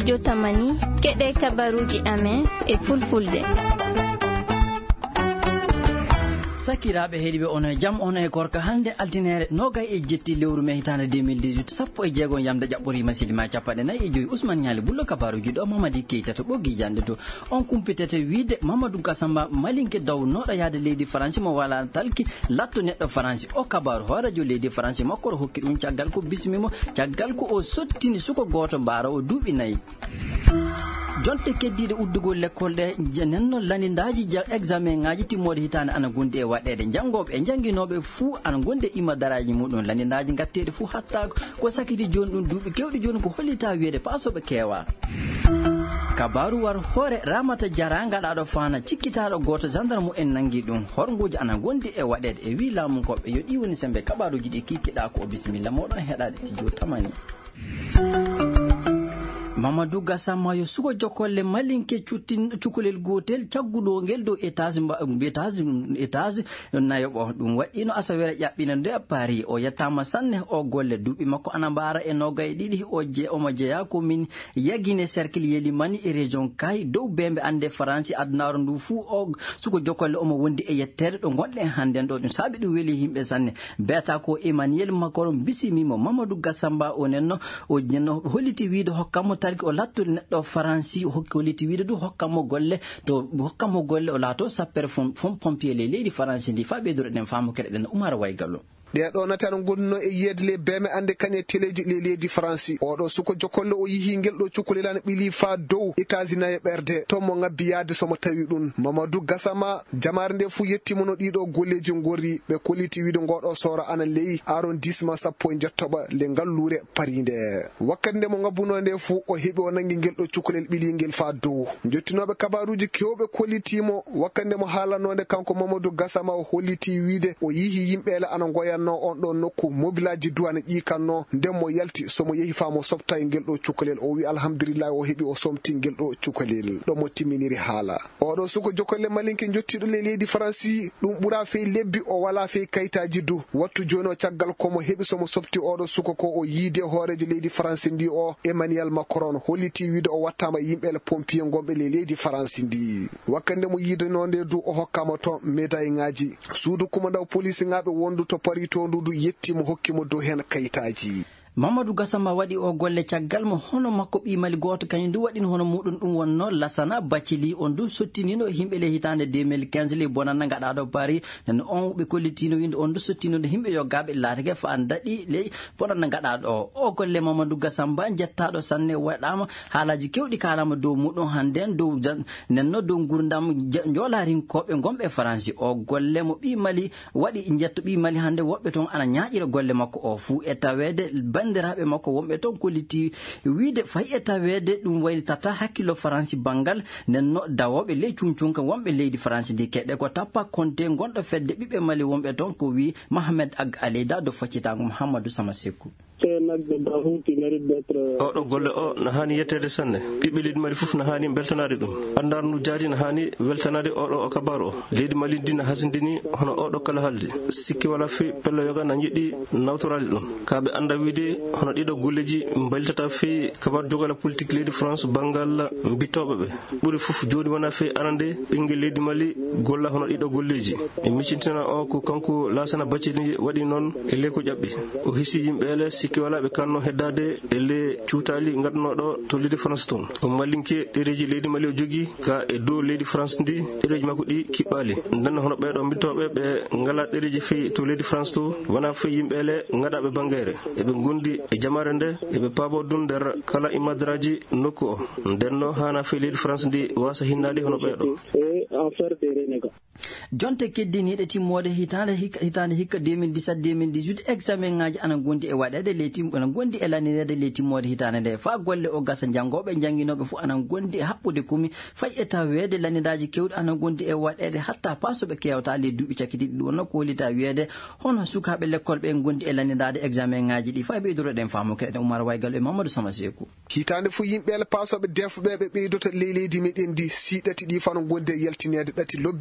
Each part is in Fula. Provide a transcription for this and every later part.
studio Tamani keɗe kabaruji amen e fulfulde. sakiraɓe heeɗiɓe ono jam ono e gorka hande altinere nogay e jetti lewru me hitande 2018 sappo e jeegom yamde ƴaɓɓori masilima capanɗe nayyi e joyi Ousmane Ñali Bullo kabaruji ɗo Mamadi Keita to ɓoggi jande to on kumpitete wiide Mamadou Gassama malinke dawnoɗo yaade leydi France mo wala talki latto neɗɗo France o kabaru ho radio leydi France makko o hokki ɗum caggal ko bismimo caggal ko o sottini suko goto mbara o duuɓi nayyi jonte keddiɗe uddugol l'école ɗe nenno landindaji examen ngaji timmode hitande ana gondi e waɗede janggoɓe e jangguinoɓe fuu ana gonde imadaraji muɗum landindaji gatteɗe fuu hatta ko sakiti joni ɗum duuɓi kewɗi joni ko hollita wiyede pasoɓe keewa kabaru war hoore Ramata Diarra gaɗaɗo fana cikkitaɗo goto gendarme en nangui ɗum horgoji ana gondi e waɗede e wi laamu koɓe yo ɗi woni sembe kabaruji ɗi kikkiɗa ko bisimilla moɗon heɗade tijo tamani. Mamadou Gassama yo suko jokolle malinke cukalel gotel cagguɗo ngel dow étage nayoɓo ɗum waɗino asawere ƴaɓɓina nde Paris o yettama sanne o golle duuɓi makko ana mbara e nogay ɗiɗi omo jeeya komin yagine cercle Yelimani e région Kay dow bembe ande France adunaro ndu fuu o suko jokolle omo wondi e yettere ɗo gonɗen hande ɗo ɗum saabi ɗum weeli yimɓe sanne beeta ko Emmanuel Macron bisimimo Mamadou Gassama o nenno o nenno holliti wiide hokkamo tarki o lattude neɗɗo France holliti wiide du hokkamo golle to hokkamo golle o laato sapere fon pompier le leydi France ndi fa ɓeydoro ɗen faamu keɗe ɗen Oumar Waygallo ɗeɗo natan gonno e yeedle beme ande kañe téléji le leydi France oɗo suko jokolle o yihi ngel ɗo cukalelane ɓili fa dow étage naye ɓerde to mo ngabbi yaade somo tawi ɗum Mamadou Gassama jamare nde fu yettimono ɗiɗo golleji gori ɓe kolliti wiide ngoɗo soro ana leyi arrondissement sappo e jettoɓa le ngallure Paris nde wakkati nde mo ngabbuno nde fu o heeɓi o nangui ngel ɗo cukalel ɓilingel fa dow jottinoɓe kabaruji kewɓe kollitimo wakkati nde mo haalanode kanko Mamadou Gassama o holliti wiide o yihi yimɓele ana goya on ɗo nokku mobilaji douane ƴikanno nden mo yalti somo yehi famo sobta e ngel ɗo cukalel o wi alhamdulillah o heeɓi o somti ngel ɗo cukalel ɗo mo timminiri haala oɗo suko jokolle malinke jottiɗo le leydi France ɗum ɓuura fey lebbi o wala fey kayitaji du wattu joni o caggal komo heeɓi somo sobti oɗo suko ko o yiide hoorejo leydi France ndi o Emmanuel Macron holliti wiide o wattama yimɓele pompier gonɓe le leydi France ndi wakkande mo yiidano nde du o hokkama to médaille ngaji suudu kumandaw police ngaɓe wondu to Paris to ndudu yettimo hokkimo dow hen kayitaji Mamadou Gassama waɗi o golle caggal mo hono makko ɓimali goto kañum du waɗino hono muɗum ɗum wonno Lassana Bathily on du sottinino himɓe le hitande 2015 le bonanna gaɗaɗo Paris nen on ɓe kollitino winde on du sottinino himɓe yoggaɓe laatake fa an daɗi le bonanna gaɗaɗo o golle Mamadou Gassama jettaɗo sanne waɗama haalaji kewɗi kalama dow muɗum hande dow nenno dow gurdam joolarinkoɓe gonɓe France o golle mo ɓimali waɗi jetto ɓimali hande woɓɓe toon ana ñaƴira golle makko o fuu e tawede bandiraɓe makko wonɓe toon kolliti wiide fayi e tawede ɗum waylitata hakkillo France banggal nenno dawoɓe ley cuncunka wonɓe leydi France ndi keɗe ko tappa konte gonɗo fedde ɓiɓɓe Mali wonɓe toon ko wi Mohamed Ag Aleyda do faccitango Mouhamadou Sama Sekou oɗo golle o no hani yettede sanne ɓiɓɓe leydi Mali foof no hani beltanade ɗum andarnu jaadi no hani weltanade oɗo o kabaru o leydi Mali ndi no hasindini hono oɗo kala halde sikki wala fewi pello yoga na jiɗɗi nawtorade ɗum kaɓe anda wiide hono ɗiɗo golleji balitata fewi kabaru jogala politique leydi France banggal bittoɓeɓe ɓuuri foof joni wona fewi arande ɓinguel leydi Mali golla hono ɗiɗo golleji e miccintina o ko kanko Lassana Bathily waɗi noon e ley ko ƴaɓɓi o hisi yimɓele sikki wala ɓe kanno heddade e le cuutali gadnoɗo to leydi France toon o malinke ɗereji leydi Mali o jogui ka e dow leydi France ndi ɗereji makko ɗi kiɓɓali nden hono ɓeɗo bittoɓe ɓe ngala ɗereji fewi to leydi France to wona fewi yimɓele gaɗaɓe bangere eɓe gondi e jamare nde eɓe paabo ɗum nder kala imadaraji nokku o ndenno hana fewi leydi France ndi wasa hinnade hono ɓeɗo jonte keddiniɗe timmode hitande hikka 2017-2018 examen ngaji ana gondi e waɗede ana gondi e laninede ley timmode hitande nde fa golle o gasa janggoɓe jangguinoɓe fo ana gondi e haɓɓude kumi fay e tawede lanidaji kewɗi ana gondi e waɗede hatta pasoɓe kewta ley duuɓi cakkiɗiɗi ɗum wonno ko wolita wiyede hono sukaɓe l'école ɓe gondi e lanidade examen ngaji ɗi fay ɓeydoroɗen faamu keɗen Oumar Waygallo e Mamadou Sama Sekou hitande fu yimɓele pasoɓe defuɓe ɓe ɓeydoto ley leydi meɗen ndi siɗati ɗi fano gonde yaltinede ɗati lobbi kañe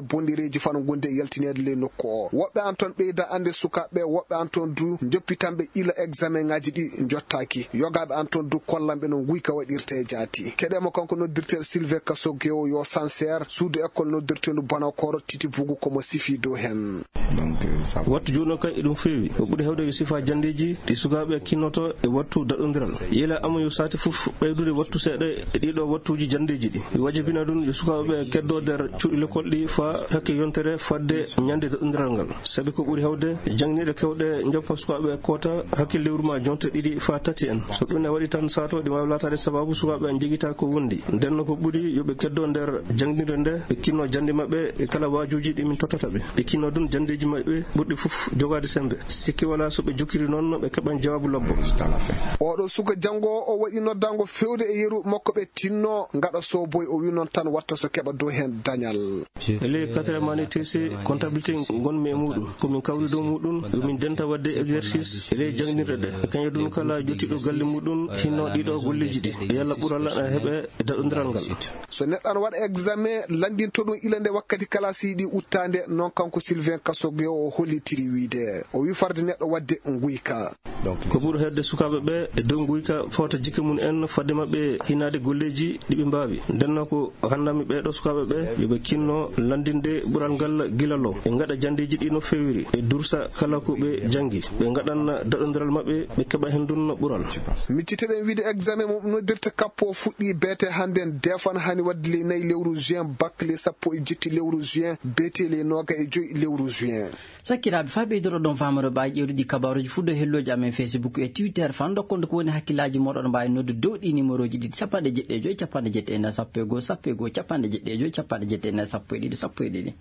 bondireji fano gonde yaltinede le nokku o woɓɓe an ton ɓeyda ande sukaɓe woɓɓe an ton du joppitanɓe ila examen ngaji ɗi jottaki yogaɓe an ton du kollamɓe no guyka waɗirte jaati keɗemo kanko noddirtel Sylvain Kassogeo yo sincère suudu école noddirtedu Bonakor Titi Bougou komo sifi dow hen wattu juuɗo kay e ɗum feewi o ɓuuri hewde yo sifa jandeji ɗi sukaɓe kinnoto e wattu daɗodiral yela amu yo sati fof ɓeydude wattu seeɗa e ɗiɗo wattuji jandeji ɗi wajibina ɗum yo sukaɓe keddo nder cuuɗi l'école ɗi fa hakke yontere fadde ñande daɗodiral ngal saabi ko ɓuuri hewde jangniɗe kewɗe joppa sukaɓe kota hakke lewru ma jonte ɗiɗi fa tati en so ɗum ne waɗi tan sato ɗi wawi latade sababu sukaɓe jeguita ko wondi ndenno ko ɓuuri yoɓe keddo nder jangdide nde ɓe kinno jande mabɓe e kala wajuji ɗi min tottata ɓe kinno ɗum jandeji mabɓe ɓurɗi fof jogade sembe sikki wala so ɓe jokkiri noon ɓe keɓan jawabu lobbo oɗo suka jango o waɗi noddango fewde e yeru makko ɓe tinno gaɗa soboy o wi noon tan watta so keɓa dow hen dañal ele 4e année TC comptabilité gonmi e muɗum komin kawri dow muɗum yomin denta wadde exercice ele jangnirɗe ɗe kañum ɗum kala jottiɗo galle muɗum hinno ɗiɗo golleji ɗi yalla ɓuralla ɗa heeɓe daɗodiral ngal so neɗɗo ana waɗa examen landinto ɗum ila nde wakkati classe yiɗi uttande noon kanko Sylvain Kassogeo o hollitiri wiide o wi farde neɗɗo wadde guyka ko ɓuuri hedde sukaɓe ɓe e dow guyka fawta jikke mum en fadde mabɓe hinade golleji ɗiɓe mbawi ndenno ko handami ɓeɗo sukaɓe ɓe yoɓe kinno landinde ɓural ngal gilalo ɓe gaɗa jandeji ɗi no fewiri ɓe dursa kala ko ɓe jangi ɓe gaɗan daɗodiral mabɓe ɓe keɓa hen ɗum ɓural micciteɗen wiide examen mum noddirta kappo fuɗɗi beete hande defan hani wadde le 4 lewru juin bac le 17 lewru juin beete le 25 lewru juin sakkiraɓe fa ɓeydoro ɗon famaro mbawi ƴewɗiɗi kabaruji fuddo helloji amen Facebook e Twitter fan dokkonde ko woni hakkillaji moɗon mbawi noddu dow ɗi numéroji ɗiɗi 75 70 1 71 70 1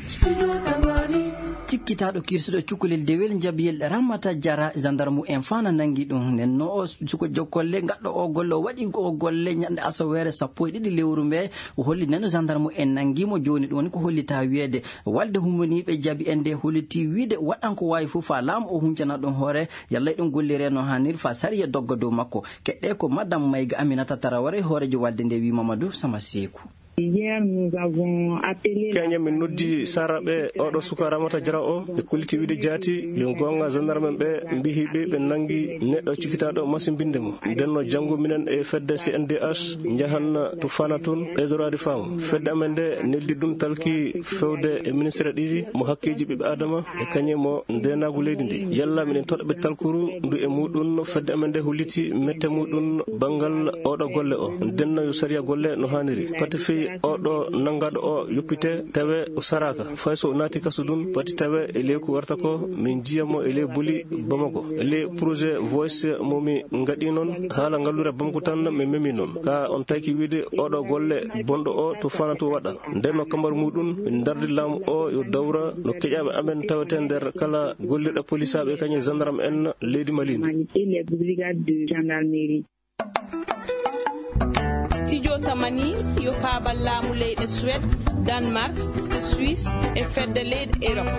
cikkitaɗo kirsuɗo cukalel dewel jabiyel Ramata Diarra gendarme en fana nangi ɗum nen no o suko jokkolle gaɗɗo o golle o waɗi o golle ñande asawere 12 lewru mbe o holli neno gendarme en nangimo joni ɗum woni ko hollita wiede walde hummaniɓe jaabi en nde holliti wiide waɗan ko wawi fof fa laamu o huncana ɗum hoore yalla ɗum gollire no hannir fa sariya dogga dow makko keɗɗe ko madame Mayga Aminata Traoré hoorejo walde nde wi Mamadou Sama Sekou. Hier, nous avons appelé Kenya min noddi saraɓe oɗo suka Ramata Diarra o e kulliti wiide jaati yo gonga gendarme ɓe mbihiɓe ɓe nangi neɗɗo cikkitaɗo masimbinde mo ndenno janggo minen e fedde CNDH jahan to fana toon ɓeydorade faamu fedde amen nde neldi ɗum talki fewde e ministére ɗiɗi mo hakkeji ɓiɓe adama e kañum mo ndenagu leydi ndi yalla minen toɗɓe talkuru ndu e muɗum fedde amen nde holliti mette muɗum banggal oɗo golle o ndenno yo sariya golle no hanniri pati feyi oɗo nangaɗo o yoppite tawe o saraka fay so naati kaso ɗum pati tawe e ley ko warta ko min jiyamo e ley boli Bamako e ley projet voice momi gaɗi noon haala ngallure Bamako tan min memi noon ka on taki wiide oɗo golle bonɗo o to fana to waɗa nden no kambaru muɗum min dardi laamu o yo dawra no keƴaɓe amen tawete nder kala golliɗo polisaɓe kañum gendarme en leydi Malindi. Studio Tamani yo paabal laamu leyɗe Suède, Danemark, Suisse e fedde leyɗe Europe.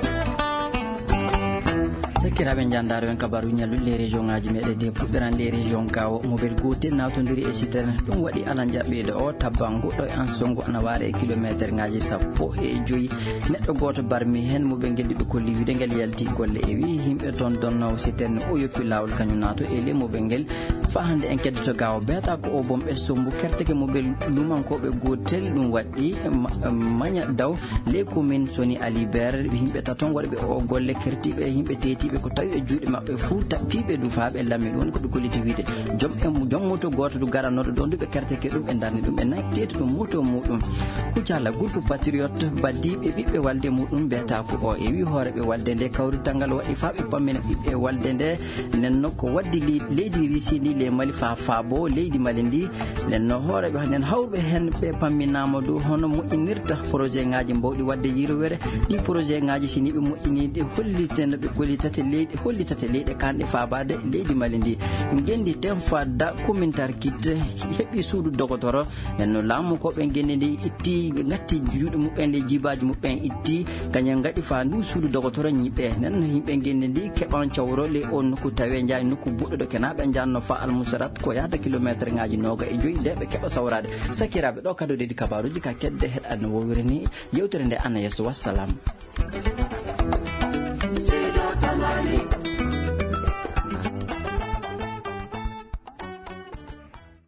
sakkiraɓe jandare en kabaru ñalluɗi les région ngaji meɗe de puɗɗiran les région gawo mobile gotel nawtodiri e citerne ɗum waɗi alan jaɓɓede o tabbango ɗo e an songo ana waara e kilométre ngaji 15 neɗɗo goto barmi hen moɓe gelɗiɓe kolli wiide ngel yalti golle e wi yimɓe toon donnawo citerne o yoppi lawol kañum naato e le moɓe ngel fa hande en keddoto gawo beeta ko o bomɓe sombu kerteke moɓe lumankoɓe gotel ɗum waɗɗi maña daw les commune soni Alibert yimɓe taton waɗɓe o golle kertiɓe yimɓe tetiɓe ko tawi e juuɗe mabɓe fuu tappiɓe ɗum faaɓe lammi ɗum woni koɓe kolliti wiide joom moto goto du garanoɗo ɗon duɓe kerteke ɗum ɓe darni ɗum ɓe nakteti ɗum moto muɗum kucala groupe patriote baddiɓe ɓiɓɓe walde muɗum mbiyata ko o e wi hooreɓe walde nde kawrital ngal waɗi faaɓe pammina ɓiɓɓe walde nde nenno ko waddi leydi Russie ndi le Mali fa faabo leydi Mali ndi nenno hooreɓe nen hawɓe hen ɓe pamminama dow hono moƴƴinirta projet ngaji mbawɗi wadde yirwere ɗi projet ngaji sini ɓe moƴƴinide holliteno ɓe gollitate leydi hollitate leyɗe kanɗe fabade leydi Mali ndi gendi ten fadda commentaire kit heɓi suudu dogotoro nenno laamu ko ɓe gendi ndi itti ngatti juuɗe muɓɓen le jibaji muɓɓen itti kañum gaɗi fa ndu suudu dogotoro ñiɓe nenno yimɓe gendi ndi keɓan cawro le on nokku tawe jaay nokku buɗɗo ɗo kenaɓe janno fa almusarat ko yahda kilométre ngaji noga e joyi nde ɓe keɓa sawrade sakiraɓe ɗo kado dedi kabaruji ka kedde heɗade no wowiri ni yewtere nde anna yesso wassalam.